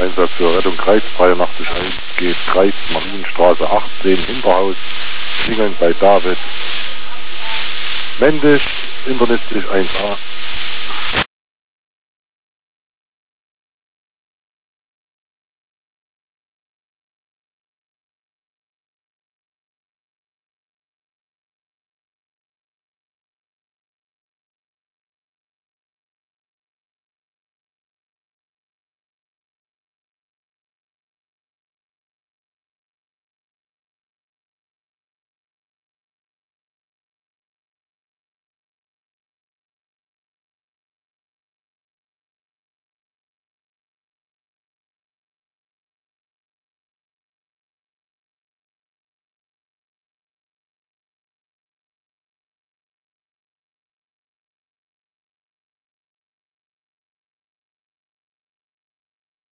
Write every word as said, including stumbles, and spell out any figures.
Einsatz für Rettung Kreis dreiundachtzig eins geht Kreis Marienstraße achtzehn, Hinterhaus, Klingeln bei David. Mendisch, internistisch eins a.